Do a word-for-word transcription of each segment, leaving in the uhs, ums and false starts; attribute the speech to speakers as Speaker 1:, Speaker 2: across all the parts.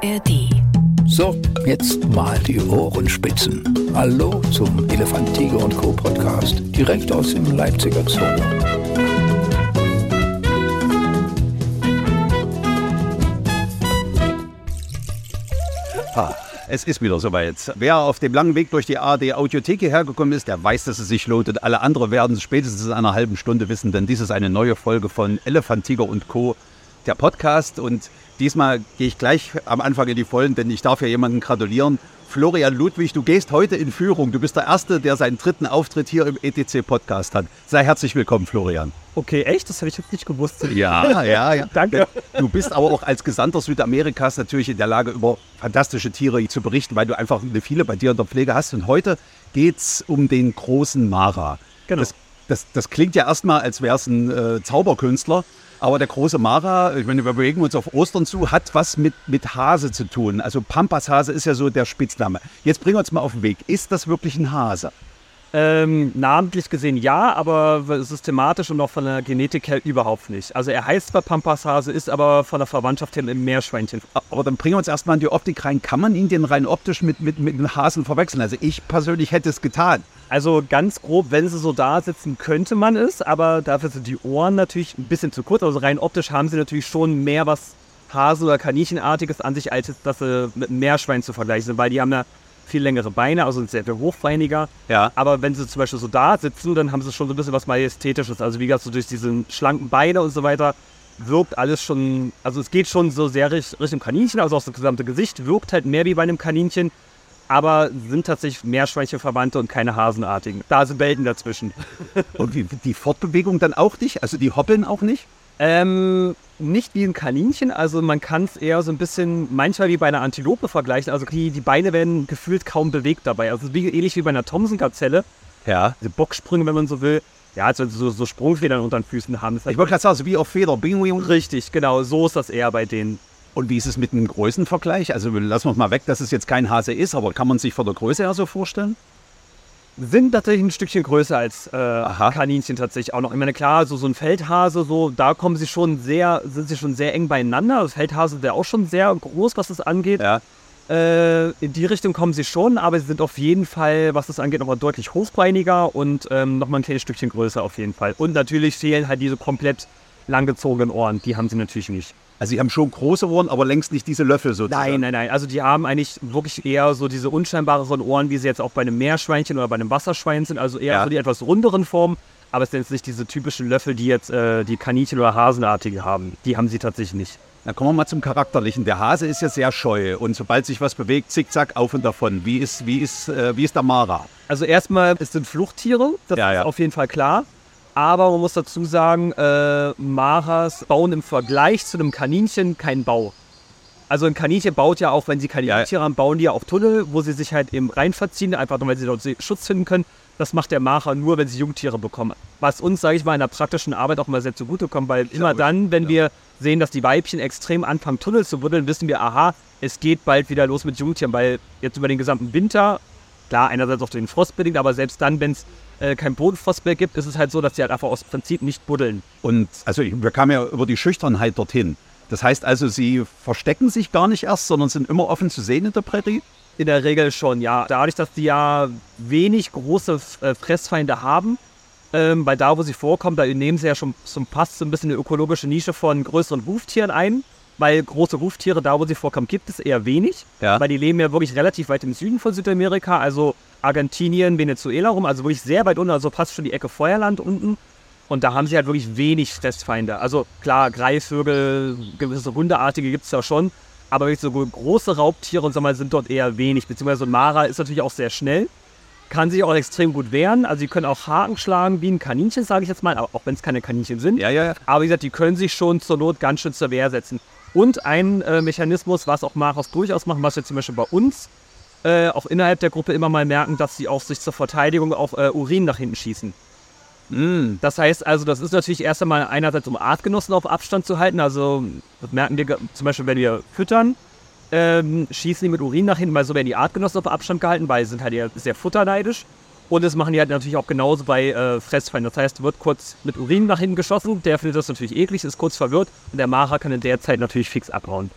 Speaker 1: A R D.
Speaker 2: So, jetzt mal die Ohrenspitzen. Hallo zum Elefant, Tiger und Co. Podcast, direkt aus dem Leipziger Zoo.
Speaker 3: Ah, es ist wieder soweit. Wer auf dem langen Weg durch die A R D Audiothek hierher gekommen ist, der weiß, dass es sich lohnt. Und alle anderen werden es spätestens in einer halben Stunde wissen, denn dies ist eine neue Folge von Elefant, Tiger und Co., der Podcast. Und diesmal gehe ich gleich am Anfang in die Vollen, denn ich darf ja jemanden gratulieren. Florian Ludwig, du gehst heute in Führung. Du bist der Erste, der seinen dritten Auftritt hier im E T C-Podcast hat. Sei herzlich willkommen, Florian.
Speaker 4: Okay, echt? Das hätte ich jetzt nicht gewusst.
Speaker 3: Ja, ja, ja.
Speaker 4: Danke.
Speaker 3: Du bist aber auch als Gesandter Südamerikas natürlich in der Lage, über fantastische Tiere zu berichten, weil du einfach eine viele bei dir in der Pflege hast. Und heute geht es um den großen Mara.
Speaker 4: Genau.
Speaker 3: Das, das, das klingt ja erstmal, als wäre es ein äh, Zauberkünstler. Aber der große Mara, ich meine, wir bewegen uns auf Ostern zu, hat was mit, mit Hase zu tun. Also Pampashase ist ja so der Spitzname. Jetzt bringen wir uns mal auf den Weg. Ist das wirklich ein Hase?
Speaker 4: Ähm, namentlich gesehen ja, aber systematisch und auch von der Genetik her überhaupt nicht. Also er heißt zwar Pampashase, ist aber von der Verwandtschaft her ein Meerschweinchen.
Speaker 3: Aber dann bringen wir uns erstmal in die Optik rein. Kann man ihn denn rein optisch mit, mit, mit einem Hasen verwechseln? Also ich persönlich hätte es getan.
Speaker 4: Also ganz grob, wenn sie so da sitzen, könnte man es, aber dafür sind die Ohren natürlich ein bisschen zu kurz. Also rein optisch haben sie natürlich schon mehr was Hase- oder Kaninchenartiges an sich, als dass sie mit einem Meerschwein zu vergleichen sind, weil die haben ja viel längere Beine, also sind sehr viel hochbeiniger.
Speaker 3: Ja.
Speaker 4: Aber wenn sie zum Beispiel so da sitzen, dann haben sie schon so ein bisschen was Majestätisches. Also wie gesagt, so durch diese schlanken Beine und so weiter wirkt alles schon, also es geht schon so sehr Richtung Kaninchen, also auch das gesamte Gesicht wirkt halt mehr wie bei einem Kaninchen, aber sind tatsächlich Meerschweinchenverwandte und keine Hasenartigen. Da sind Welten dazwischen.
Speaker 3: Und wie, die Fortbewegung dann auch nicht? Also die hoppeln auch nicht?
Speaker 4: Ähm, nicht wie ein Kaninchen, also man kann es eher so ein bisschen, manchmal wie bei einer Antilope vergleichen, also die, die Beine werden gefühlt kaum bewegt dabei, also wie, ähnlich wie bei einer Thomson-Gazelle,
Speaker 3: Ja.
Speaker 4: diese Bocksprünge, wenn man so will, ja, also so, so Sprungfedern unter den Füßen haben.
Speaker 3: Ich wollte gerade sagen, so wie auf Feder. Bing, bing.
Speaker 4: Richtig, genau, so ist das eher bei denen.
Speaker 3: Und wie ist es mit einem Größenvergleich? Also lassen wir es mal weg, dass es jetzt kein Hase ist, aber kann man sich von der Größe her so vorstellen?
Speaker 4: Sind tatsächlich ein Stückchen größer als äh,
Speaker 3: Aha.
Speaker 4: Kaninchen tatsächlich auch noch. Ich meine, klar, so, so ein Feldhase, so, da kommen sie schon sehr, sind sie schon sehr eng beieinander. Das Feldhase wäre auch schon sehr groß, was das angeht.
Speaker 3: Ja.
Speaker 4: Äh, in die Richtung kommen sie schon, aber sie sind auf jeden Fall, was das angeht, nochmal deutlich hochbeiniger und ähm, nochmal ein kleines Stückchen größer auf jeden Fall. Und natürlich fehlen halt diese komplett langgezogenen Ohren, die haben sie natürlich nicht.
Speaker 3: Also sie haben schon große Ohren, aber längst nicht diese Löffel sozusagen.
Speaker 4: Nein, nein, nein. Also die haben eigentlich wirklich eher so diese unscheinbareren Ohren, wie sie jetzt auch bei einem Meerschweinchen oder bei einem Wasserschwein sind. Also eher
Speaker 3: Ja.
Speaker 4: so die etwas runderen Formen. Aber es sind jetzt nicht diese typischen Löffel, die jetzt äh, die Kaninchen oder Hasenartige haben. Die haben sie tatsächlich nicht.
Speaker 3: Dann kommen wir mal zum Charakterlichen. Der Hase ist ja sehr scheu und sobald sich was bewegt, zickzack, auf und davon. Wie ist, wie ist, äh, wie ist der Mara?
Speaker 4: Also erstmal, es sind Fluchttiere. Das
Speaker 3: Ja,
Speaker 4: ist
Speaker 3: ja.
Speaker 4: auf jeden Fall klar. Aber man muss dazu sagen, äh, Maras bauen im Vergleich zu einem Kaninchen keinen Bau. Also ein Kaninchen baut ja auch, wenn sie Kanintiere
Speaker 3: Ja.
Speaker 4: haben, bauen die ja auch Tunnel, wo sie sich halt eben rein verziehen, einfach nur, weil sie dort Schutz finden können. Das macht der Mara nur, wenn sie Jungtiere bekommen. Was uns, sage ich mal, in der praktischen Arbeit auch mal sehr zugutekommt, weil immer dann, wenn wir sehen, dass die Weibchen extrem anfangen, Tunnel zu buddeln, wissen wir, aha, es geht bald wieder los mit Jungtieren, weil jetzt über den gesamten Winter, klar, einerseits auch den Frost bedingt, aber selbst dann, wenn es äh, kein Bodenfrost mehr gibt, ist es halt so, dass sie halt einfach aus Prinzip nicht buddeln.
Speaker 3: Und also ich, wir kamen ja über die Schüchternheit dorthin. Das heißt also, sie verstecken sich gar nicht erst, sondern sind immer offen zu sehen in der Prärie?
Speaker 4: In der Regel schon, ja. Dadurch, dass die ja wenig große äh, Fressfeinde haben, ähm, weil da, wo sie vorkommen, da nehmen sie ja schon zum Pass so ein bisschen eine ökologische Nische von größeren Huftieren ein, weil große Huftiere, da wo sie vorkommen, gibt es eher wenig,
Speaker 3: Ja.
Speaker 4: weil die leben ja wirklich relativ weit im Süden von Südamerika, also Argentinien, Venezuela rum, also wirklich sehr weit unten, also fast schon die Ecke Feuerland unten. Und da haben sie halt wirklich wenig Fressfeinde. Also klar, Greifvögel, gewisse Hundeartige gibt es da schon, aber wirklich so große Raubtiere und so mal sind dort eher wenig. Beziehungsweise so ein Mara ist natürlich auch sehr schnell, kann sich auch extrem gut wehren. Also sie können auch Haken schlagen wie ein Kaninchen, sage ich jetzt mal, auch wenn es keine Kaninchen sind.
Speaker 3: Ja, ja, ja.
Speaker 4: Aber wie gesagt, die können sich schon zur Not ganz schön zur Wehr setzen. Und ein äh, Mechanismus, was auch Maras durchaus machen, was wir zum Beispiel bei uns äh, auch innerhalb der Gruppe immer mal merken, dass sie auch sich zur Verteidigung auf äh, Urin nach hinten schießen.
Speaker 3: Mm.
Speaker 4: Das heißt also, das ist natürlich erst einmal einerseits, um Artgenossen auf Abstand zu halten. Also das merken wir zum Beispiel, wenn wir füttern, ähm, schießen die mit Urin nach hinten, weil so werden die Artgenossen auf Abstand gehalten, weil sie sind halt eher sehr futterneidisch. Und das machen die halt natürlich auch genauso bei äh, Fressfeinden. Das heißt, wird kurz mit Urin nach hinten geschossen, der findet das natürlich eklig, ist kurz verwirrt und der Mara kann in der Zeit natürlich fix abhauen.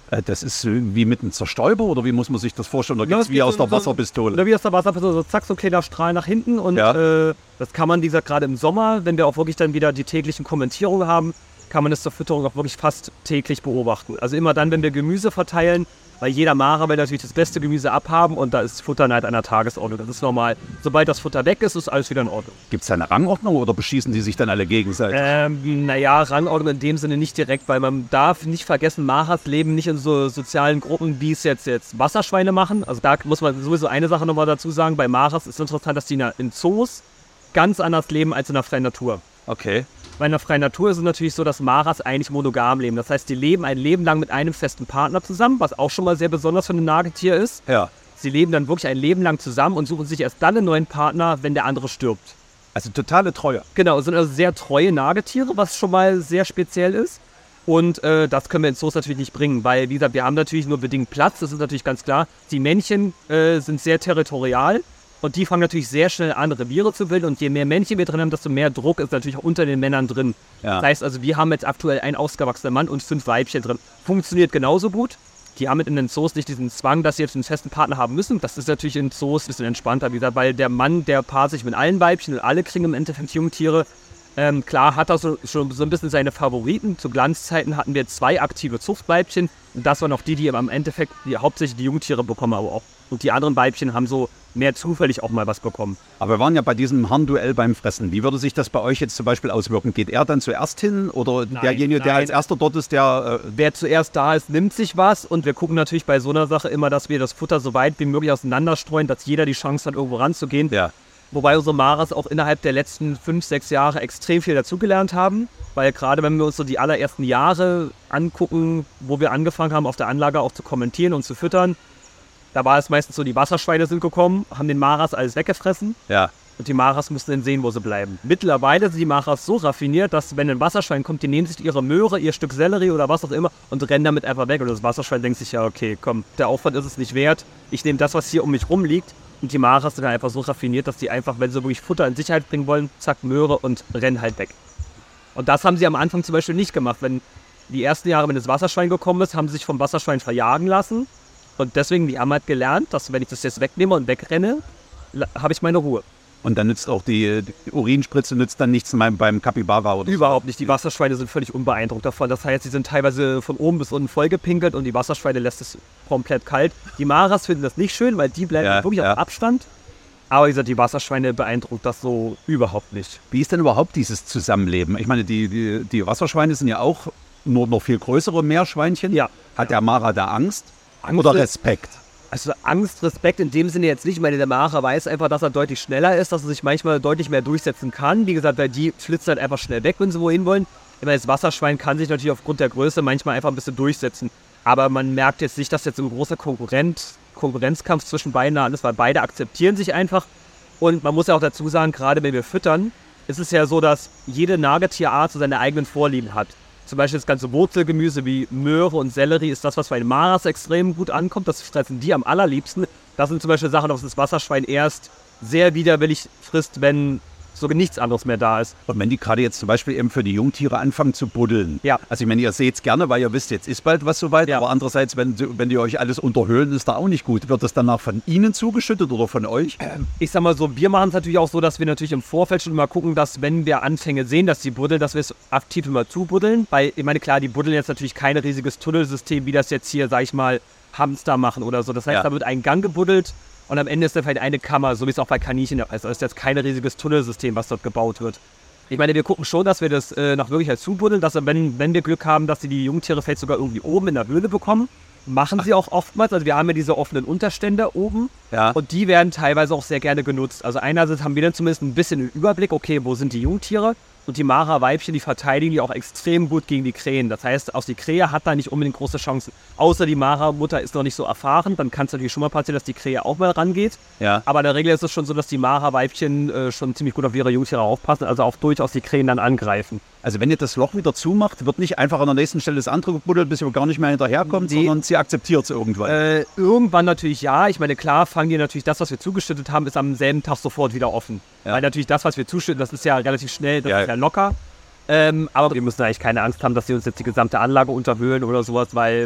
Speaker 3: Das ist wie mit einem Zerstäuber oder wie muss man sich das vorstellen? Oder
Speaker 4: Ja,
Speaker 3: gibt es
Speaker 4: es
Speaker 3: wie
Speaker 4: geht
Speaker 3: aus
Speaker 4: so-
Speaker 3: der
Speaker 4: so-
Speaker 3: Wasserpistole?
Speaker 4: Oder wie aus der Wasserpistole, so zack, so ein kleiner Strahl nach hinten. Und
Speaker 3: Ja.
Speaker 4: äh, das kann man, wie gesagt, gerade im Sommer, wenn wir auch wirklich dann wieder die täglichen Kommentierungen haben, kann man das zur Fütterung auch wirklich fast täglich beobachten. Also immer dann, wenn wir Gemüse verteilen, weil jeder Mara will natürlich das beste Gemüse abhaben und da ist Futtern halt an der Tagesordnung. Das ist normal. Sobald das Futter weg ist, ist alles wieder in Ordnung.
Speaker 3: Gibt es da eine Rangordnung oder beschießen die sich dann alle gegenseitig?
Speaker 4: Ähm, naja, Rangordnung in dem Sinne nicht direkt, weil man darf nicht vergessen, Maras leben nicht in so sozialen Gruppen, wie es jetzt, jetzt Wasserschweine machen. Also da muss man sowieso eine Sache nochmal dazu sagen. Bei Maras ist es interessant, dass die in der- in Zoos ganz anders leben als in der freien Natur.
Speaker 3: Okay.
Speaker 4: Weil in der freien Natur ist es natürlich so, dass Maras eigentlich monogam leben. Das heißt, die leben ein Leben lang mit einem festen Partner zusammen, was auch schon mal sehr besonders für ein Nagetier ist.
Speaker 3: Ja.
Speaker 4: Sie leben dann wirklich ein Leben lang zusammen und suchen sich erst dann einen neuen Partner, wenn der andere stirbt.
Speaker 3: Also totale Treue.
Speaker 4: Genau, es sind also sehr treue Nagetiere, was schon mal sehr speziell ist. Und äh, das können wir in Zoos natürlich nicht bringen, weil, wie gesagt, wir haben natürlich nur bedingt Platz, das ist natürlich ganz klar. Die Männchen äh, sind sehr territorial und die fangen natürlich sehr schnell an, Reviere zu bilden. Und je mehr Männchen wir drin haben, desto mehr Druck ist natürlich auch unter den Männern drin.
Speaker 3: Ja.
Speaker 4: Das heißt also, wir haben jetzt aktuell einen ausgewachsenen Mann und fünf Weibchen drin. Funktioniert genauso gut. Die haben in den Zoos nicht diesen Zwang, dass sie jetzt einen festen Partner haben müssen. Das ist natürlich in Zoos ein bisschen entspannter, wie gesagt, weil der Mann, der paart sich mit allen Weibchen und alle kriegen im Endeffekt Jungtiere. Ähm, klar hat er so, schon so ein bisschen seine Favoriten. Zu Glanzzeiten hatten wir zwei aktive Zuchtweibchen. Und das waren auch die, die im Endeffekt die, hauptsächlich die Jungtiere bekommen, aber auch. Und die anderen Weibchen haben so mehr zufällig auch mal was bekommen.
Speaker 3: Aber wir waren ja bei diesem Harnduell beim Fressen. Wie würde sich das bei euch jetzt zum Beispiel auswirken? Geht er dann zuerst hin oder derjenige, der
Speaker 4: nein.
Speaker 3: als erster dort ist, der... Äh,
Speaker 4: Wer zuerst da ist, nimmt sich was. Und wir gucken natürlich bei so einer Sache immer, dass wir das Futter so weit wie möglich auseinanderstreuen, dass jeder die Chance hat, irgendwo ranzugehen.
Speaker 3: ja.
Speaker 4: Wobei unsere Maras auch innerhalb der letzten fünf, sechs Jahre extrem viel dazugelernt haben. Weil gerade wenn wir uns so die allerersten Jahre angucken, wo wir angefangen haben, auf der Anlage auch zu kommentieren und zu füttern, da war es meistens so, die Wasserschweine sind gekommen, haben den Maras alles weggefressen.
Speaker 3: Ja.
Speaker 4: Und die Maras mussten dann sehen, wo sie bleiben. Mittlerweile sind die Maras so raffiniert, dass wenn ein Wasserschwein kommt, die nehmen sich ihre Möhre, ihr Stück Sellerie oder was auch immer und rennen damit einfach weg. Und das Wasserschwein denkt sich, ja okay, komm, der Aufwand ist es nicht wert. Ich nehme das, was hier um mich rum liegt. Und die Maras sind dann einfach so raffiniert, dass die einfach, wenn sie wirklich Futter in Sicherheit bringen wollen, zack, Möhre und rennen halt weg. Und das haben sie am Anfang zum Beispiel nicht gemacht. Wenn die ersten Jahre, wenn das Wasserschwein gekommen ist, haben sie sich vom Wasserschwein verjagen lassen. Und deswegen, die haben halt gelernt, dass wenn ich das jetzt wegnehme und wegrenne, habe ich meine Ruhe.
Speaker 3: Und dann nützt auch die, die Urinspritze nützt dann nichts beim, beim Capybara oder
Speaker 4: Überhaupt nicht. Die Wasserschweine sind völlig unbeeindruckt davon. Das heißt, sie sind teilweise von oben bis unten vollgepinkelt und die Wasserschweine lässt es komplett kalt. Die Maras finden das nicht schön, weil die bleiben
Speaker 3: Ja,
Speaker 4: wirklich
Speaker 3: ja.
Speaker 4: auf Abstand. Aber wie gesagt, die Wasserschweine beeindruckt das so überhaupt nicht.
Speaker 3: Wie ist denn überhaupt dieses Zusammenleben? Ich meine, die, die, die Wasserschweine sind ja auch nur noch viel größere Meerschweinchen.
Speaker 4: Ja.
Speaker 3: Hat der Mara da Angst?
Speaker 4: Angst
Speaker 3: Oder
Speaker 4: ist-
Speaker 3: Respekt?
Speaker 4: Also Angst, Respekt in dem Sinne jetzt nicht. Ich meine, der Mara weiß einfach, dass er deutlich schneller ist, dass er sich manchmal deutlich mehr durchsetzen kann. Wie gesagt, weil die flitzen halt einfach schnell weg, wenn sie wohin wollen. Ich meine, das Wasserschwein kann sich natürlich aufgrund der Größe manchmal einfach ein bisschen durchsetzen. Aber man merkt jetzt nicht, dass jetzt ein großer Konkurrent, Konkurrenzkampf zwischen beiden da ist, weil beide akzeptieren sich einfach. Und man muss ja auch dazu sagen, gerade wenn wir füttern, ist es ja so, dass jede Nagetierart so seine eigenen Vorlieben hat. Zum Beispiel das ganze Wurzelgemüse wie Möhre und Sellerie ist das, was bei den Maras extrem gut ankommt. Das fressen die am allerliebsten. Das sind zum Beispiel Sachen, dass das Wasserschwein erst sehr widerwillig frisst, wenn so nichts anderes mehr da ist.
Speaker 3: Und wenn die gerade jetzt zum Beispiel eben für die Jungtiere anfangen zu buddeln.
Speaker 4: Ja.
Speaker 3: Also ich meine, ihr seht es gerne, weil ihr wisst, jetzt ist bald was soweit.
Speaker 4: Ja.
Speaker 3: Aber andererseits, wenn, wenn die euch alles unterhöhlen, ist da auch nicht gut. Wird das danach von ihnen zugeschüttet oder von euch?
Speaker 4: Ich sag mal so, wir machen es natürlich auch so, dass wir natürlich im Vorfeld schon mal gucken, dass wenn wir Anfänge sehen, dass die buddeln, dass wir es aktiv immer zubuddeln. Weil, ich meine, klar, die buddeln jetzt natürlich kein riesiges Tunnelsystem, wie das jetzt hier, sag ich mal, Hamster machen oder so. Das heißt,
Speaker 3: Ja.
Speaker 4: da wird ein Gang gebuddelt und am Ende ist dann vielleicht eine Kammer, so wie es auch bei Kaninchen ist. Also ist jetzt kein riesiges Tunnelsystem, was dort gebaut wird. Ich meine, wir gucken schon, dass wir das äh, nach Wirklichkeit zubuddeln, dass wenn, wenn wir Glück haben, dass sie die Jungtiere vielleicht sogar irgendwie oben in der Höhle bekommen. Machen sie auch oftmals. Also wir haben ja diese offenen Unterstände oben.
Speaker 3: Ja.
Speaker 4: Und die werden teilweise auch sehr gerne genutzt. Also einerseits haben wir dann zumindest ein bisschen einen Überblick, okay, wo sind die Jungtiere? Und die Mara-Weibchen, die verteidigen die auch extrem gut gegen die Krähen. Das heißt, auch die Krähe hat da nicht unbedingt große Chancen. Außer die Mara-Mutter ist noch nicht so erfahren. Dann kann es natürlich schon mal passieren, dass die Krähe auch mal rangeht.
Speaker 3: Ja.
Speaker 4: Aber in der Regel ist es schon so, dass die Mara-Weibchen äh, schon ziemlich gut auf ihre Jungtiere aufpassen. Also auch durchaus die Krähen dann angreifen.
Speaker 3: Also wenn ihr das Loch wieder zumacht, wird nicht einfach an der nächsten Stelle das andere gebuddelt, bis ihr gar nicht mehr hinterherkommt,
Speaker 4: Nee.
Speaker 3: sondern sie akzeptiert es irgendwann.
Speaker 4: Äh, irgendwann natürlich ja. Ich meine, klar, fangen die natürlich das, was wir zugeschüttet haben, ist am selben Tag sofort wieder offen.
Speaker 3: Ja.
Speaker 4: Weil natürlich das, was wir zuschütten, das ist ja relativ schnell, das
Speaker 3: Ja.
Speaker 4: ist ja locker. Ähm, aber wir müssen eigentlich keine Angst haben, dass sie uns jetzt die gesamte Anlage unterwühlen oder sowas, weil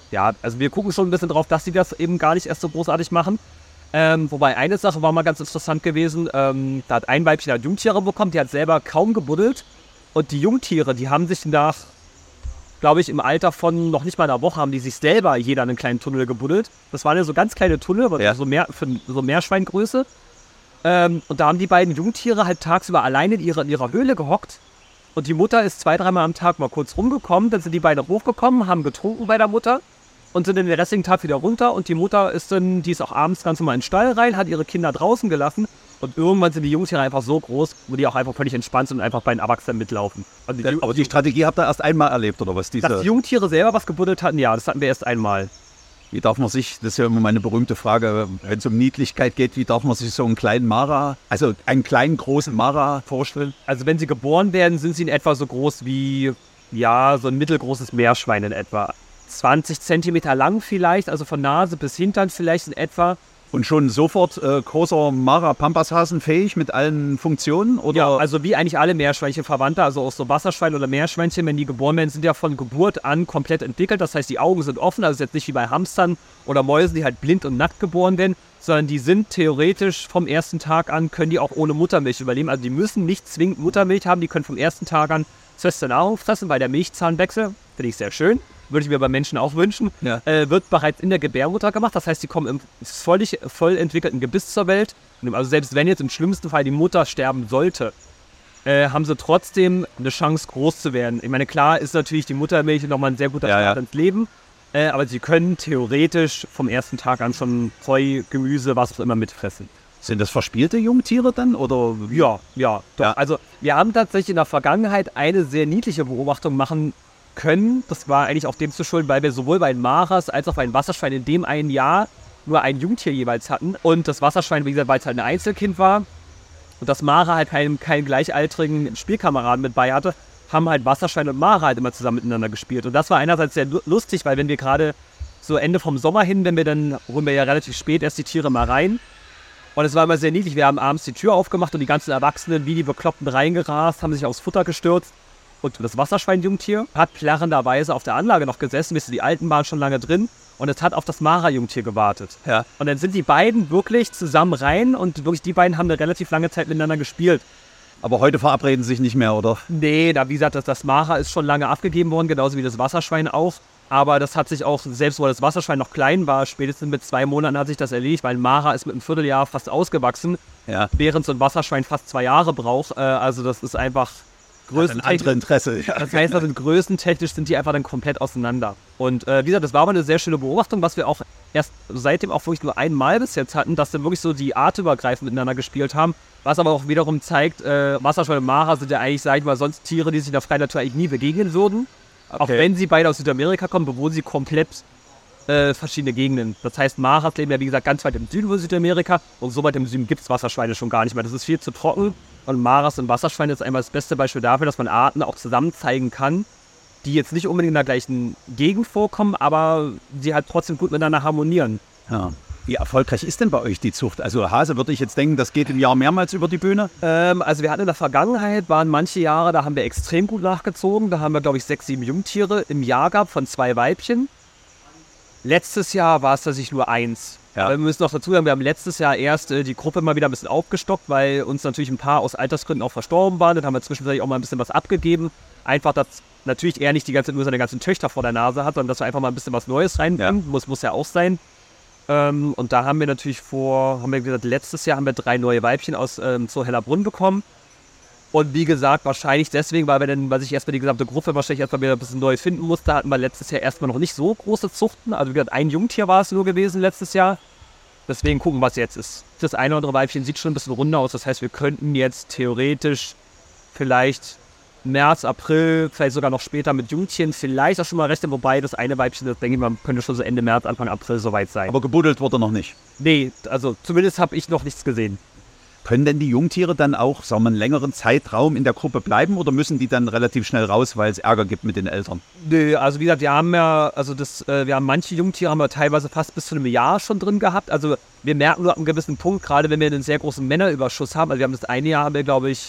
Speaker 4: ja, also wir gucken schon ein bisschen drauf, dass sie das eben gar nicht erst so großartig machen. Ähm, wobei eine Sache war mal ganz interessant gewesen, ähm, da hat ein Weibchen halt Jungtiere bekommen, die hat selber kaum gebuddelt und die Jungtiere, die haben sich nach, glaube ich, im Alter von noch nicht mal einer Woche, haben die sich selber jeder einen kleinen Tunnel gebuddelt. Das waren ja so ganz kleine Tunnel, ja. so, mehr, für, so Meerschweingröße. Ähm, und da haben die beiden Jungtiere halt tagsüber alleine in ihrer, in ihrer Höhle gehockt und die Mutter ist zwei, dreimal am Tag mal kurz rumgekommen, dann sind die beiden hochgekommen, haben getrunken bei der Mutter. Und sind dann den restlichen Tag wieder runter und die Mutter ist dann, die ist auch abends ganz normal in den Stall rein, hat ihre Kinder draußen gelassen und irgendwann sind die Jungtiere einfach so groß, wo die auch einfach völlig entspannt sind und einfach bei den Erwachsenen mitlaufen.
Speaker 3: Also die, aber die Strategie habt ihr erst einmal erlebt, oder was? Diese
Speaker 4: dass die Jungtiere selber was gebuddelt hatten, ja, das hatten wir erst einmal.
Speaker 3: Wie darf man sich, das ist ja immer meine berühmte Frage, wenn es um Niedlichkeit geht, wie darf man sich so einen kleinen Mara, also einen kleinen, großen Mara vorstellen?
Speaker 4: Also wenn sie geboren werden, sind sie in etwa so groß wie, ja, so ein mittelgroßes Meerschwein in etwa. zwanzig Zentimeter lang vielleicht, also von Nase bis Hintern vielleicht in etwa.
Speaker 3: Und schon sofort äh, großer Mara-Pampashasen fähig mit allen Funktionen? Oder?
Speaker 4: Ja, also wie eigentlich alle Meerschweinchen Verwandte, also auch so Wasserschweine oder Meerschweinchen, wenn die geboren werden, sind ja von Geburt an komplett entwickelt. Das heißt, die Augen sind offen, also jetzt nicht wie bei Hamstern oder Mäusen, die halt blind und nackt geboren werden, sondern die sind theoretisch vom ersten Tag an, können die auch ohne Muttermilch überleben. Also die müssen nicht zwingend Muttermilch haben, die können vom ersten Tag an feste Nahrung fressen, weil der Milchzahnwechsel, finde ich sehr schön, würde ich mir bei Menschen auch wünschen, ja. äh, wird bereits in der Gebärmutter gemacht. Das heißt, die kommen im völlig voll entwickelten Gebiss zur Welt. Also selbst wenn jetzt im schlimmsten Fall die Mutter sterben sollte, äh, haben sie trotzdem eine Chance, groß zu werden. Ich meine, klar ist natürlich die Muttermilch nochmal ein sehr guter
Speaker 3: ja,
Speaker 4: Start
Speaker 3: ja.
Speaker 4: ins Leben, äh, aber sie können theoretisch vom ersten Tag an schon Heu, Gemüse, was auch immer mitfressen.
Speaker 3: Sind das verspielte Jungtiere dann? Oder?
Speaker 4: Ja, ja, doch.
Speaker 3: Ja.
Speaker 4: Also wir haben tatsächlich in der Vergangenheit eine sehr niedliche Beobachtung machen können. Das war eigentlich auch dem zu schulden, weil wir sowohl bei den Maras als auch bei den Wasserschweinen in dem einen Jahr nur ein Jungtier jeweils hatten. Und das Wasserschwein, wie gesagt, weil es halt ein Einzelkind war und das Mara halt keinen, keinen gleichaltrigen Spielkameraden mit bei hatte, haben halt Wasserschwein und Mara halt immer zusammen miteinander gespielt. Und das war einerseits sehr lustig, weil wenn wir gerade so Ende vom Sommer hin, wenn wir dann, holen wir ja relativ spät erst die Tiere mal rein. Und es war immer sehr niedlich. Wir haben abends die Tür aufgemacht und die ganzen Erwachsenen, wie die Bekloppten, reingerast, haben sich aufs Futter gestürzt. Und das Wasserschwein-Jungtier hat plärrenderweise auf der Anlage noch gesessen, bis die Alten waren schon lange drin. Und es hat auf das Mara-Jungtier gewartet.
Speaker 3: Ja.
Speaker 4: Und dann sind die beiden wirklich zusammen rein und wirklich die beiden haben eine relativ lange Zeit miteinander gespielt.
Speaker 3: Aber heute verabreden sie sich nicht mehr, oder?
Speaker 4: Nee, da, wie gesagt, das, das Mara ist schon lange abgegeben worden, genauso wie das Wasserschwein auch. Aber das hat sich auch, selbst wo das Wasserschwein noch klein war, spätestens mit zwei Monaten hat sich das erledigt, weil Mara ist mit einem Vierteljahr fast ausgewachsen,
Speaker 3: ja.
Speaker 4: während so ein Wasserschwein fast zwei Jahre braucht. Äh, also das ist einfach
Speaker 3: ein anderes Interesse. Ja.
Speaker 4: Das heißt, also größentechnisch sind die einfach dann komplett auseinander. Und äh, wie gesagt, das war aber eine sehr schöne Beobachtung, was wir auch erst seitdem auch wirklich nur einmal bis jetzt hatten, dass dann wirklich so die artübergreifend miteinander gespielt haben. Was aber auch wiederum zeigt, äh, Wasserschweine und Mara sind ja eigentlich, sag ich mal, sonst Tiere, die sich in der freien Natur eigentlich nie begegnen würden. Okay. Auch wenn sie beide aus Südamerika kommen, bewohnen sie komplett äh, verschiedene Gegenden. Das heißt, Maras leben ja, wie gesagt, ganz weit im Süden von Südamerika und so weit im Süden gibt es Wasserschweine schon gar nicht mehr. Das ist viel zu trocken. Und Maras und Wasserschweine ist einmal das beste Beispiel dafür, dass man Arten auch zusammen zeigen kann, die jetzt nicht unbedingt in der gleichen Gegend vorkommen, aber die halt trotzdem gut miteinander harmonieren.
Speaker 3: Ja. Wie erfolgreich ist denn bei euch die Zucht? Also Hase würde ich jetzt denken, das geht im Jahr mehrmals über die Bühne?
Speaker 4: Ähm, also wir hatten in der Vergangenheit, waren manche Jahre, da haben wir extrem gut nachgezogen. Da haben wir, glaube ich, sechs, sieben Jungtiere im Jahr gehabt von zwei Weibchen. Letztes Jahr war es tatsächlich nur eins. Ja. Aber wir müssen noch dazu sagen, wir haben letztes Jahr erst äh, die Gruppe mal wieder ein bisschen aufgestockt, weil uns natürlich ein paar aus Altersgründen auch verstorben waren. Dann haben wir zwischenzeitlich auch mal ein bisschen was abgegeben. Einfach, dass natürlich er nicht die ganze, nur seine ganzen Töchter vor der Nase hat, sondern dass wir einfach mal ein bisschen was Neues reinbringen. Ja. Muss, muss ja auch sein. Ähm, und da haben wir natürlich vor, haben wir gesagt, letztes Jahr haben wir drei neue Weibchen aus ähm, Zoo Hellerbrunn bekommen. Und wie gesagt, wahrscheinlich deswegen, weil wir dann, weil sich erstmal die gesamte Gruppe wahrscheinlich erstmal wieder ein bisschen neu finden musste, hatten wir letztes Jahr erstmal noch nicht so große Zuchten. Also wie gesagt, ein Jungtier war es nur gewesen letztes Jahr. Deswegen gucken, was jetzt ist. Das eine oder andere Weibchen sieht schon ein bisschen runder aus. Das heißt, wir könnten jetzt theoretisch vielleicht März, April, vielleicht sogar noch später mit Jungtieren vielleicht auch schon mal rechnen. Wobei das eine Weibchen, das denke ich mal, könnte schon so Ende März, Anfang April soweit sein.
Speaker 3: Aber gebuddelt wurde noch nicht?
Speaker 4: Nee, also zumindest habe ich noch nichts gesehen.
Speaker 3: Können denn die Jungtiere dann auch, sagen wir, einen längeren Zeitraum in der Gruppe bleiben oder müssen die dann relativ schnell raus, weil es Ärger gibt mit den Eltern?
Speaker 4: Nö, also wie gesagt, wir haben ja, also das, äh, wir haben manche Jungtiere haben wir teilweise fast bis zu einem Jahr schon drin gehabt. Also wir merken nur ab einem gewissen Punkt, gerade wenn wir einen sehr großen Männerüberschuss haben, also wir haben das eine Jahr, haben wir glaube ich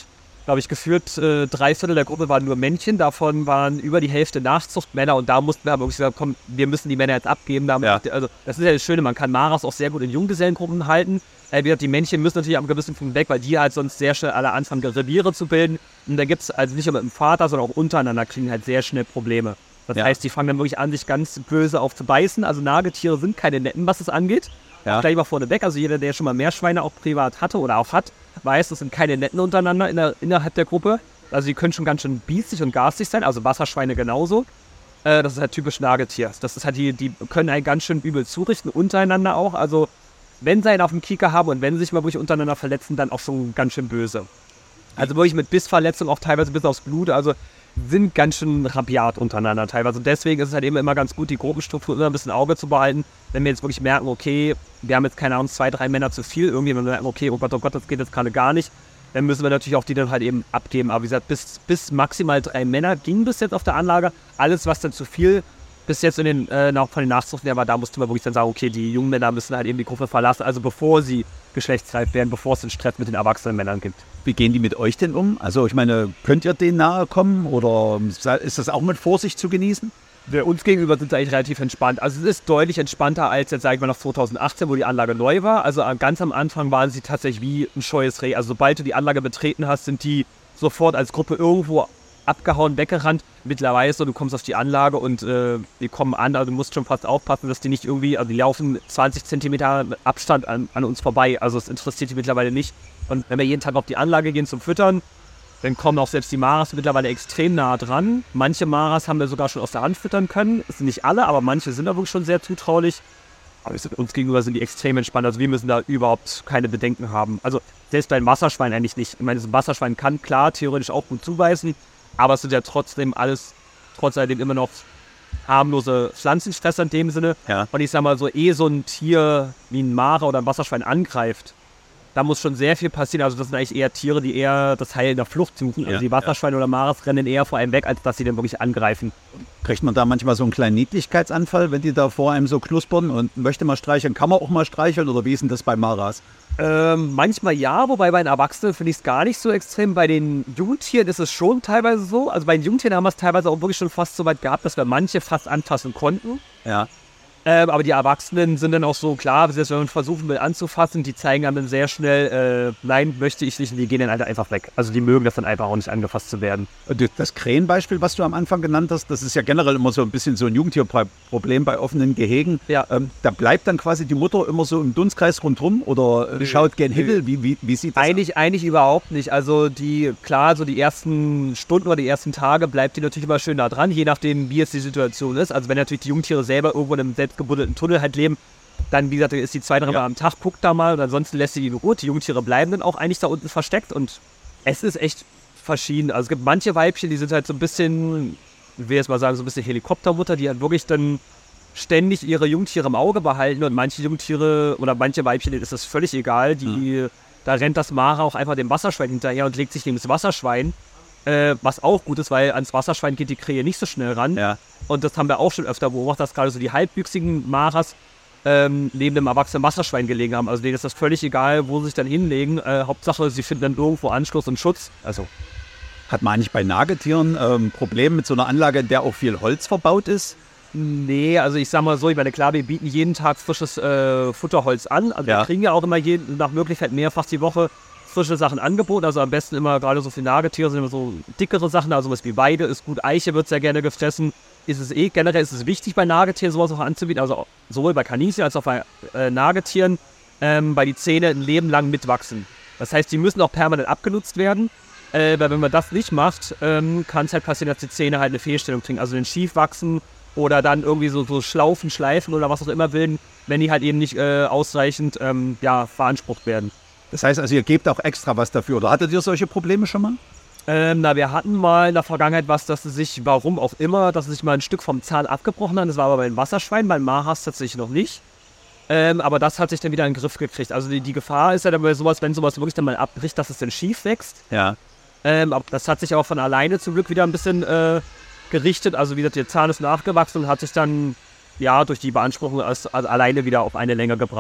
Speaker 4: glaube ich, geführt äh, drei Viertel der Gruppe waren nur Männchen, davon waren über die Hälfte Nachzuchtmänner und da mussten wir aber wirklich sagen, komm, wir müssen die Männer jetzt abgeben. Damit, ja. Also das ist ja das Schöne, man kann Maras auch sehr gut in Junggesellengruppen halten. Äh, die Männchen müssen natürlich am gewissen Punkt weg, weil die halt sonst sehr schnell alle anfangen, Reviere zu bilden. Und da gibt es also nicht nur mit dem Vater, sondern auch untereinander kriegen halt sehr schnell Probleme. Das ja. heißt, die fangen dann wirklich an, sich ganz böse aufzubeißen. Also Nagetiere sind keine netten, was es angeht. Ja. Gleich mal vorne weg, also jeder, der schon mal Meerschweine auch privat hatte oder auch hat, weiß, das sind keine netten untereinander in der, innerhalb der Gruppe. Also die können schon ganz schön biestig und garstig sein, also Wasserschweine genauso. Äh, das ist halt typisch Nagetier. Das ist halt die, die können einen ganz schön übel zurichten, untereinander auch. Also wenn sie einen auf dem Kieker haben und wenn sie sich mal wirklich untereinander verletzen, dann auch schon ganz schön böse. Also wirklich mit Bissverletzung, auch teilweise bis aufs Blut, also sind ganz schön rabiat untereinander teilweise. Und deswegen ist es halt eben immer ganz gut, die Gruppenstruktur immer ein bisschen im Auge zu behalten, wenn wir jetzt wirklich merken, okay, wir haben jetzt keine Ahnung, zwei, drei Männer zu viel, irgendwie, wenn wir merken, okay, oh Gott, oh Gott, das geht jetzt gerade gar nicht, dann müssen wir natürlich auch die dann halt eben abgeben. Aber wie gesagt, bis, bis maximal drei Männer ging bis jetzt auf der Anlage. Alles, was dann zu viel bis jetzt in den, äh, noch von den Nachzuchten war, da mussten wir wirklich dann sagen, okay, die jungen Männer müssen halt eben die Gruppe verlassen, also bevor sie geschlechtsreif werden, bevor es den Stress mit den erwachsenen Männern gibt.
Speaker 3: Wie gehen die mit euch denn um? Also ich meine, könnt ihr denen nahe kommen oder ist das auch mit Vorsicht zu genießen?
Speaker 4: Wir uns gegenüber sind sie eigentlich relativ entspannt. Also es ist deutlich entspannter als jetzt, sag ich mal, noch zweitausendachtzehn, wo die Anlage neu war. Also ganz am Anfang waren sie tatsächlich wie ein scheues Reh. Also sobald du die Anlage betreten hast, sind die sofort als Gruppe irgendwo abgehauen, weggerannt. Mittlerweile so, du kommst auf die Anlage und äh, die kommen an, also du musst schon fast aufpassen, dass die nicht irgendwie, also die laufen zwanzig Zentimeter Abstand an, an uns vorbei, also es interessiert die mittlerweile nicht. Und wenn wir jeden Tag auf die Anlage gehen zum Füttern, dann kommen auch selbst die Maras mittlerweile extrem nah dran. Manche Maras haben wir sogar schon aus der Hand füttern können, das sind nicht alle, aber manche sind da wirklich schon sehr zutraulich. Aber uns gegenüber sind die extrem entspannt, also wir müssen da überhaupt keine Bedenken haben. Also selbst bei einem Wasserschwein eigentlich nicht. Ich meine, das Wasserschwein kann klar theoretisch auch gut zubeißen, aber es sind ja trotzdem alles, trotz alledem immer noch harmlose Pflanzenfresser in dem Sinne. Ja. Und ich sag mal so, eh so ein Tier wie ein Mara oder ein Wasserschwein angreift, da muss schon sehr viel passieren. Also das sind eigentlich eher Tiere, die eher das Heil in der Flucht suchen. Also ja, die Wasserschweine ja. oder Maras rennen eher vor einem weg, als dass sie dann wirklich angreifen.
Speaker 3: Kriegt man da manchmal so einen kleinen Niedlichkeitsanfall, wenn die da vor einem so knuspern und möchte mal streicheln? Kann man auch mal streicheln oder wie ist denn das bei Maras?
Speaker 4: Ähm, manchmal ja, wobei bei den Erwachsenen finde ich es gar nicht so extrem. Bei den Jungtieren ist es schon teilweise so. Also bei den Jungtieren haben wir es teilweise auch wirklich schon fast so weit gehabt, dass wir manche fast anfassen konnten.
Speaker 3: Ja.
Speaker 4: Ähm, aber die Erwachsenen sind dann auch so, klar, selbst wenn man versuchen will anzufassen, die zeigen einem dann sehr schnell, äh, nein, möchte ich nicht, und die gehen dann halt einfach weg. Also die mögen das dann einfach auch nicht angefasst zu werden.
Speaker 3: Das Krähenbeispiel, was du am Anfang genannt hast, das ist ja generell immer so ein bisschen so ein Jungtierproblem bei offenen Gehegen.
Speaker 4: Ja.
Speaker 3: Ähm, da bleibt dann quasi die Mutter immer so im Dunstkreis rundherum oder äh, schaut gen Himmel? Wie, wie, wie sieht das
Speaker 4: eigentlich, aus? Eigentlich überhaupt nicht. Also die, klar, so die ersten Stunden oder die ersten Tage bleibt die natürlich immer schön nah dran, je nachdem, wie jetzt die Situation ist. Also wenn natürlich die Jungtiere selber irgendwo in einem selbst gebuddelten Tunnel halt leben, dann, wie gesagt, ist die zwei, drei Mal ja. am Tag, guckt da mal und ansonsten lässt sie die in Ruhe. Die Jungtiere bleiben dann auch eigentlich da unten versteckt und es ist echt verschieden. Also es gibt manche Weibchen, die sind halt so ein bisschen, ich will jetzt mal sagen, so ein bisschen Helikoptermutter, die halt wirklich dann ständig ihre Jungtiere im Auge behalten und manche Jungtiere oder manche Weibchen, denen ist das völlig egal. Die, ja. Da rennt das Mara auch einfach dem Wasserschwein hinterher und legt sich neben das Wasserschwein. Äh, was auch gut ist, weil ans Wasserschwein geht die Krähe nicht so schnell ran.
Speaker 3: Ja.
Speaker 4: Und das haben wir auch schon öfter beobachtet, dass gerade so die halbwüchsigen Maras ähm, neben dem erwachsenen Wasserschwein gelegen haben. Also denen ist das völlig egal, wo sie sich dann hinlegen. Äh, Hauptsache, sie finden dann irgendwo Anschluss und Schutz. Also
Speaker 3: hat man eigentlich bei Nagetieren ähm, Probleme mit so einer Anlage, in der auch viel Holz verbaut ist?
Speaker 4: Nee, also ich sag mal so, ich meine, klar, wir bieten jeden Tag frisches äh, Futterholz an. Also
Speaker 3: ja.
Speaker 4: wir kriegen ja auch immer jeden, nach Möglichkeit mehrfach die Woche frische Sachen angeboten, also am besten immer, gerade so für Nagetiere sind immer so dickere Sachen, also was wie Weide ist gut, Eiche wird sehr gerne gefressen, ist es eh, generell ist es wichtig bei Nagetieren sowas auch anzubieten, also sowohl bei Kaninchen als auch bei äh, Nagetieren, ähm, weil die Zähne ein Leben lang mitwachsen. Das heißt, die müssen auch permanent abgenutzt werden, äh, weil wenn man das nicht macht, ähm, kann es halt passieren, dass die Zähne halt eine Fehlstellung kriegen, also den schief wachsen oder dann irgendwie so, so Schlaufen, Schleifen oder was auch immer bilden, wenn die halt eben nicht äh, ausreichend ähm, ja, beansprucht werden.
Speaker 3: Das heißt also, ihr gebt auch extra was dafür. Oder hattet ihr solche Probleme schon mal?
Speaker 4: Ähm, na, wir hatten mal in der Vergangenheit was, dass sie sich, warum auch immer, dass sie sich mal ein Stück vom Zahn abgebrochen haben. Das war aber bei den Wasserschweinen, bei Maras tatsächlich noch nicht. Ähm, aber das hat sich dann wieder in den Griff gekriegt. Also die, die Gefahr ist ja dann bei sowas, wenn sowas wirklich dann mal abbricht, dass es dann schief wächst.
Speaker 3: Ja.
Speaker 4: Ähm, aber das hat sich auch von alleine zum Glück wieder ein bisschen äh, gerichtet. Also wie gesagt, der Zahn ist nachgewachsen und hat sich dann ja durch die Beanspruchung als, als alleine wieder auf eine Länge gebracht.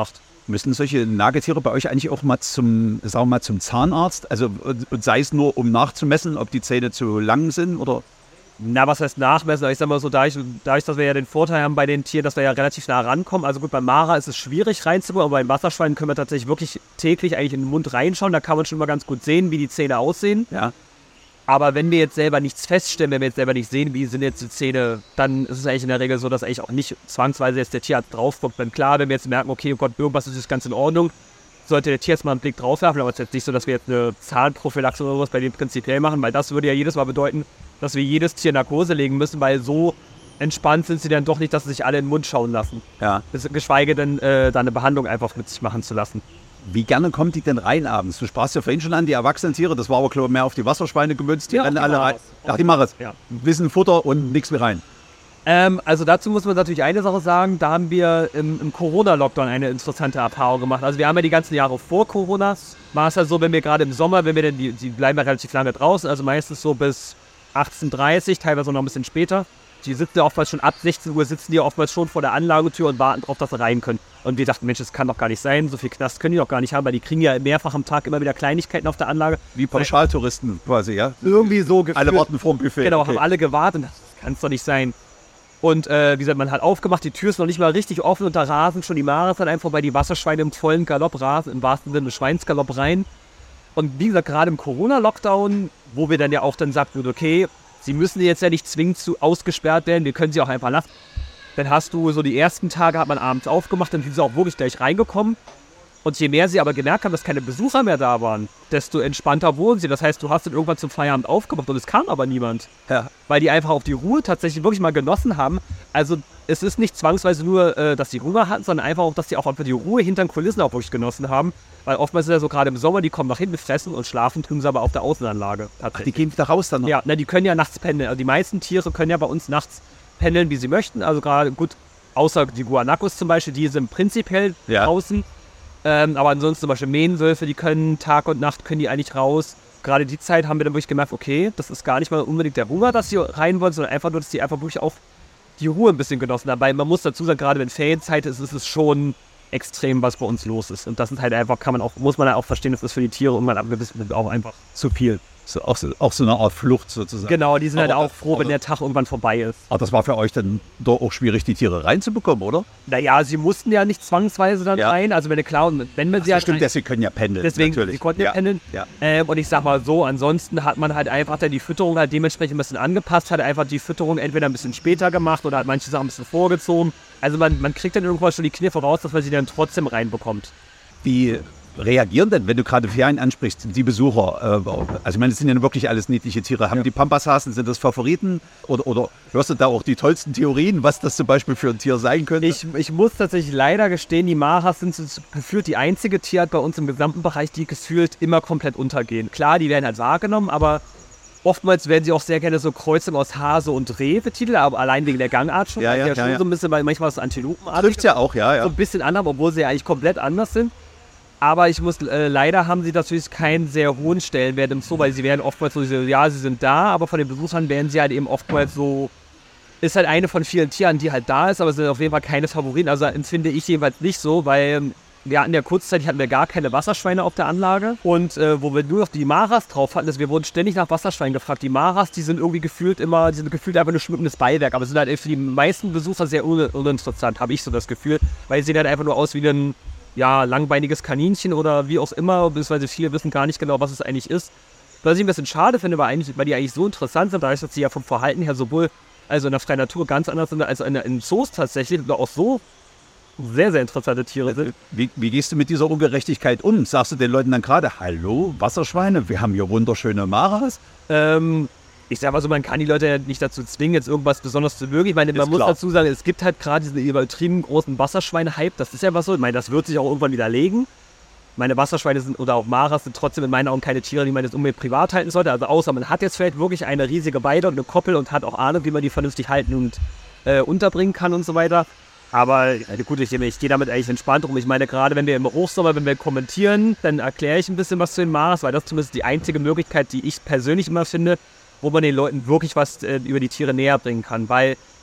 Speaker 3: Müssen solche Nagetiere bei euch eigentlich auch mal zum, sagen wir mal, zum Zahnarzt? Also und sei es nur, um nachzumessen, ob die Zähne zu lang sind oder?
Speaker 4: Na, was heißt nachmessen? Ich sag mal so, dadurch, dadurch, dass wir ja den Vorteil haben bei den Tieren, dass wir ja relativ nah rankommen. Also gut, beim Mara ist es schwierig reinzukommen, aber beim Wasserschwein können wir tatsächlich wirklich täglich eigentlich in den Mund reinschauen. Da kann man schon mal ganz gut sehen, wie die Zähne aussehen.
Speaker 3: Ja.
Speaker 4: Aber wenn wir jetzt selber nichts feststellen, wenn wir jetzt selber nicht sehen, wie sind jetzt die Zähne, dann ist es eigentlich in der Regel so, dass eigentlich auch nicht zwangsweise jetzt der Tierarzt drauf guckt. Denn klar, wenn wir jetzt merken, okay, oh Gott, irgendwas ist jetzt ganz in Ordnung, sollte der Tierarzt mal einen Blick drauf werfen. Aber es ist jetzt nicht so, dass wir jetzt eine Zahnprophylaxe oder sowas bei dem prinzipiell machen, weil das würde ja jedes Mal bedeuten, dass wir jedes Tier in Narkose legen müssen, weil so entspannt sind sie dann doch nicht, dass sie sich alle in den Mund schauen lassen.
Speaker 3: Ja.
Speaker 4: Geschweige denn, äh, da eine Behandlung einfach mit sich machen zu lassen.
Speaker 3: Wie gerne kommt die denn rein abends? Du sprachst ja vorhin schon an, die erwachsenen Tiere, das war aber glaube ich mehr auf die Wasserschweine gemünzt, die
Speaker 4: Ja,
Speaker 3: rennen
Speaker 4: die
Speaker 3: alle rein.
Speaker 4: Maras.
Speaker 3: Ach, die Maras.
Speaker 4: Ja.
Speaker 3: Wissen Futter und nichts mehr rein.
Speaker 4: Ähm, also dazu muss man natürlich eine Sache sagen, da haben wir im, im Corona-Lockdown eine interessante Erfahrung gemacht. Also wir haben ja die ganzen Jahre vor Corona, war es ja so, wenn wir gerade im Sommer, wenn wir denn, die, die bleiben ja relativ lange draußen, also meistens so bis achtzehn Uhr dreißig, teilweise noch ein bisschen später. Die sitzen ja oftmals schon ab sechzehn Uhr, sitzen die oftmals schon vor der Anlagetür und warten darauf, dass sie rein können. Und wir dachten, Mensch, das kann doch gar nicht sein, so viel Knast können die doch gar nicht haben, weil die kriegen ja mehrfach am Tag immer wieder Kleinigkeiten auf der Anlage.
Speaker 3: Wie Pauschaltouristen quasi, ja?
Speaker 4: Irgendwie so gefühlt.
Speaker 3: Alle warten vor dem Buffet.
Speaker 4: Genau,
Speaker 3: okay.
Speaker 4: haben alle gewartet. Das kann es doch nicht sein. Und äh, wie gesagt, man hat aufgemacht, die Tür ist noch nicht mal richtig offen und da rasen schon die Maras dann einfach vorbei, die Wasserschweine im vollen Galopp rasen, im wahrsten Sinne des Schweinsgalopp rein. Und wie gesagt, gerade im Corona-Lockdown, wo wir dann ja auch dann sagten, okay, sie müssen jetzt ja nicht zwingend zu ausgesperrt werden, wir können sie auch einfach lassen. Dann hast du so die ersten Tage, hat man abends aufgemacht, dann sind sie auch wirklich gleich reingekommen. Und je mehr sie aber gemerkt haben, dass keine Besucher mehr da waren, desto entspannter wurden sie. Das heißt, du hast dann irgendwann zum Feierabend aufgemacht und es kam aber niemand.
Speaker 3: Ja.
Speaker 4: Weil die einfach auf die Ruhe tatsächlich wirklich mal genossen haben. Also es ist nicht zwangsweise nur, äh, dass die Hunger hatten, sondern einfach auch, dass die auch einfach die Ruhe hinter den Kulissen auch wirklich genossen haben. Weil oftmals ist ja so, gerade im Sommer, die kommen nach hinten, fressen und schlafen, tun sie aber auf der Außenanlage.
Speaker 3: Ach, die gehen wieder raus dann noch?
Speaker 4: Ja, na, die können ja nachts pendeln. Also die meisten Tiere können ja bei uns nachts pendeln, wie sie möchten. Also gerade, gut, außer die Guanacos zum Beispiel, die sind prinzipiell
Speaker 3: Ja.
Speaker 4: draußen. Ähm, aber ansonsten zum Beispiel Mähnenwölfe, die können Tag und Nacht, können die eigentlich raus. Gerade die Zeit haben wir dann wirklich gemerkt, okay, das ist gar nicht mal unbedingt der Hunger, dass sie rein wollen, sondern einfach nur, dass die einfach wirklich auch die Ruhe ein bisschen genossen haben. Weil man muss dazu sagen, gerade wenn Ferienzeit ist, ist es schon extrem, was bei uns los ist. Und das ist halt einfach, kann man auch, muss man ja auch verstehen, das ist für die Tiere und man abgewissen auch einfach zu viel.
Speaker 3: So, auch, so, auch so eine Art Flucht sozusagen.
Speaker 4: Genau, die sind halt
Speaker 3: Aber-
Speaker 4: auch froh, wenn
Speaker 3: aber-
Speaker 4: der Tag irgendwann vorbei ist.
Speaker 3: Aber das war für euch dann doch auch schwierig, die Tiere reinzubekommen, oder?
Speaker 4: Naja, sie mussten ja nicht zwangsweise dann
Speaker 3: Ja.
Speaker 4: rein. Also wenn klar, und wenn man sie halt
Speaker 3: Stimmt,
Speaker 4: rein-
Speaker 3: dass sie können ja pendeln.
Speaker 4: Deswegen,
Speaker 3: natürlich.
Speaker 4: sie konnten ja pendeln.
Speaker 3: Ja.
Speaker 4: Ähm, und ich sag mal so, ansonsten hat man halt einfach dann die Fütterung halt dementsprechend ein bisschen angepasst, hat einfach die Fütterung entweder ein bisschen später gemacht oder hat manche Sachen ein bisschen vorgezogen. Also man, man kriegt dann irgendwann schon die Kniffe raus, dass man sie dann trotzdem reinbekommt.
Speaker 3: Wie reagieren denn, wenn du gerade Ferien ansprichst, die Besucher? Äh, also ich meine, das sind ja wirklich alles niedliche Tiere. Haben die Pampashasen, sind das Favoriten? Oder, oder hörst du da auch die tollsten Theorien, was das zum Beispiel für ein Tier sein könnte?
Speaker 4: Ich, ich muss tatsächlich leider gestehen, die Maras sind so gefühlt die einzige Tierart bei uns im gesamten Bereich, die gefühlt immer komplett untergehen. Klar, die werden halt wahrgenommen, aber oftmals werden sie auch sehr gerne so Kreuzungen aus Hase und Reh betitelt, aber allein wegen der Gangart schon.
Speaker 3: Ja, ja,
Speaker 4: Also
Speaker 3: ja,
Speaker 4: schon
Speaker 3: ja.
Speaker 4: so ein bisschen, weil manchmal so Antilopenartig.
Speaker 3: Trifft ja auch, ja,
Speaker 4: So
Speaker 3: ja.
Speaker 4: ein bisschen anders, obwohl sie ja eigentlich komplett anders sind. Aber ich muss, äh, leider haben sie natürlich keinen sehr hohen Stellenwert im Zoo, weil sie werden oftmals so, ja, sie sind da, aber von den Besuchern werden sie halt eben oftmals so, ist halt eine von vielen Tieren, die halt da ist, aber sind auf jeden Fall keine Favoriten. Also empfinde ich jedenfalls nicht so, weil wir hatten ja kurzzeitig hatten wir gar keine Wasserschweine auf der Anlage und äh, wo wir nur noch die Maras drauf hatten, also wir wurden ständig nach Wasserschweinen gefragt. Die Maras, die sind irgendwie gefühlt immer, die sind gefühlt einfach nur schmückendes Beiwerk, aber sind halt für die meisten Besucher sehr un uninteressant, habe ich so das Gefühl, weil sie sehen halt einfach nur aus wie ein ja, langbeiniges Kaninchen oder wie auch immer, beziehungsweise viele wissen gar nicht genau, was es eigentlich ist. Was ich ein bisschen schade finde, weil, eigentlich, weil die eigentlich so interessant sind, dadurch, dass sie ja vom Verhalten her sowohl also in der freien Natur ganz anders sind als in, in Zoos tatsächlich oder auch so sehr, sehr interessante Tiere sind.
Speaker 3: Wie, wie gehst du mit dieser Ungerechtigkeit um? Sagst du den Leuten dann gerade, hallo, Wasserschweine, wir haben hier wunderschöne Maras?
Speaker 4: Ähm, ich sag mal so, man kann die Leute ja nicht dazu zwingen, jetzt irgendwas besonders zu mögen. Ich meine, man
Speaker 3: Ist
Speaker 4: muss
Speaker 3: klar.
Speaker 4: dazu sagen, es gibt halt gerade diesen übertrieben großen Wasserschweine-Hype. Das ist ja was so. Ich meine, das wird sich auch irgendwann widerlegen. Meine Wasserschweine sind oder auch Maras sind trotzdem in meinen Augen keine Tiere, die man jetzt unbedingt privat halten sollte. Also außer man hat jetzt vielleicht wirklich eine riesige Weide und eine Koppel und hat auch Ahnung, wie man die vernünftig halten und äh, unterbringen kann und so weiter. Aber äh, gut, ich, ich gehe damit eigentlich entspannt rum. Ich meine, gerade wenn wir im Hochsommer, wenn wir kommentieren, dann erkläre ich ein bisschen was zu den Maras, weil das zumindest die einzige Möglichkeit, die ich persönlich immer finde, wo man den Leuten wirklich was äh, über die Tiere näher bringen kann. Weil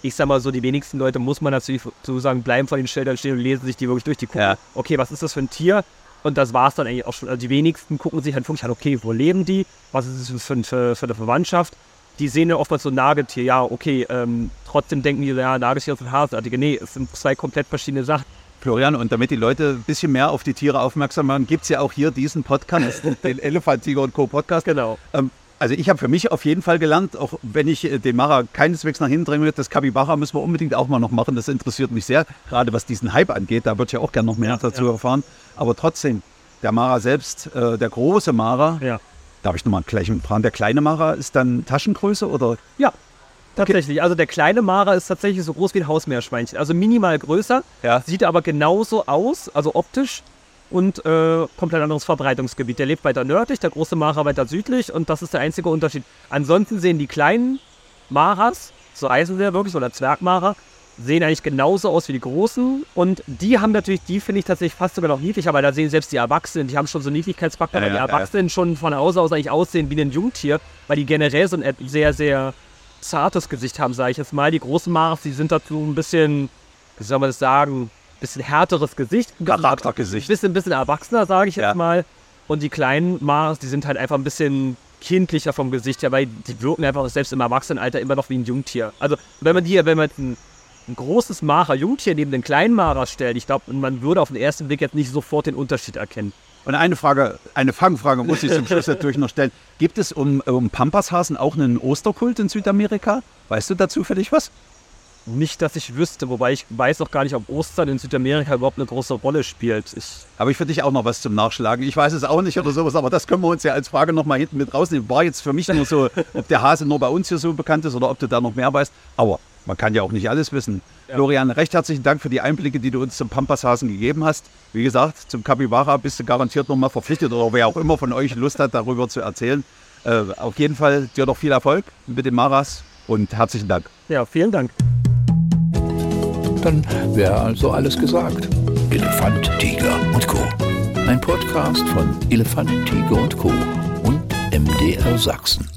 Speaker 4: ich sag mal so, die wenigsten Leute, muss man natürlich so sagen, bleiben vor den Schildern stehen und lesen sich die wirklich durch, die gucken,
Speaker 3: Ja.
Speaker 4: okay, was ist das für ein Tier? Und das war es dann eigentlich auch schon. Also die wenigsten gucken sich halt wirklich an, okay, wo leben die? Was ist das für, für, für eine Verwandtschaft? Die sehen ja oftmals so ein Nagetier, ja, okay, ähm, trotzdem denken die, ja, Nagetier sind Hasenartige. Nee, es sind zwei komplett verschiedene Sachen.
Speaker 3: Florian, und damit die Leute ein bisschen mehr auf die Tiere aufmerksam machen, gibt es ja auch hier diesen Podcast, den Elefant Tiger und Co. Podcast.
Speaker 4: Genau.
Speaker 3: Ähm, also ich habe für mich auf jeden Fall gelernt, auch wenn ich äh, den Mara keineswegs nach hinten drängen will, das Capybara müssen wir unbedingt auch mal noch machen. Das interessiert mich sehr, gerade was diesen Hype angeht. Da wird ja auch gerne noch mehr
Speaker 4: Ja,
Speaker 3: dazu
Speaker 4: ja.
Speaker 3: erfahren. Aber trotzdem, der Mara selbst, äh, der große Mara,
Speaker 4: Ja.
Speaker 3: darf ich nochmal gleich fragen, der kleine Mara ist dann Taschengröße oder?
Speaker 4: Ja, tatsächlich. Also der kleine Mara ist tatsächlich so groß wie ein Hausmeerschweinchen. Also minimal größer,
Speaker 3: Ja.
Speaker 4: sieht aber genauso aus, also optisch. Und äh, komplett anderes Verbreitungsgebiet. Der lebt weiter nördlich, der große Mara weiter südlich und das ist der einzige Unterschied. Ansonsten sehen die kleinen Maras, so heißen sie ja wirklich, oder Zwergmara, sehen eigentlich genauso aus wie die großen. Und die haben natürlich, die finde ich tatsächlich fast sogar noch niedlicher, aber da sehen selbst die Erwachsenen, die haben schon so Niedlichkeitsfaktor,
Speaker 3: Ja,
Speaker 4: weil die
Speaker 3: ja, ja.
Speaker 4: Erwachsenen schon von Hause aus eigentlich aussehen wie ein Jungtier, weil die generell so ein sehr, sehr zartes Gesicht haben, sage ich jetzt mal. Die großen Maras, die sind dazu ein bisschen, wie soll man das sagen, bisschen härteres Gesicht. Ein bisschen-
Speaker 3: Charaktergesicht.
Speaker 4: Bisschen, bisschen erwachsener, sage ich jetzt
Speaker 3: Ja.
Speaker 4: mal. Und die kleinen Maras, die sind halt einfach ein bisschen kindlicher vom Gesicht her, weil die wirken einfach selbst im Erwachsenenalter immer noch wie ein Jungtier. Also wenn man die, wenn man ein, ein großes Mara-Jungtier neben den kleinen Maras stellt, ich glaube, man würde auf den ersten Blick jetzt nicht sofort den Unterschied erkennen.
Speaker 3: Und eine Frage, eine Fangfrage muss ich zum Schluss natürlich noch stellen. Gibt es um, um Pampashasen auch einen Osterkult in Südamerika? Weißt du da zufällig was?
Speaker 4: Nicht, dass ich wüsste, wobei ich weiß auch gar nicht, ob Ostern in Südamerika überhaupt eine große Rolle spielt. Ich,
Speaker 3: Habe ich für dich auch noch was zum Nachschlagen? Ich weiß es auch nicht oder sowas, aber das können wir uns ja als Frage noch mal hinten mit rausnehmen. War jetzt für mich nur so, ob der Hase nur bei uns hier so bekannt ist oder ob du da noch mehr weißt. Aber man kann ja auch nicht alles wissen.
Speaker 4: Ja.
Speaker 3: Florian, recht herzlichen Dank für die Einblicke, die du uns zum Pampashasen gegeben hast. Wie gesagt, zum Capybara bist du garantiert noch mal verpflichtet oder wer auch immer von euch Lust hat, darüber zu erzählen. Äh, auf jeden Fall dir noch viel Erfolg mit den Maras und herzlichen Dank.
Speaker 4: ja, vielen Dank.
Speaker 2: Dann wäre also alles gesagt. Elefant, Tiger und Co. Ein Podcast von Elefant, Tiger und Co. und M D R Sachsen.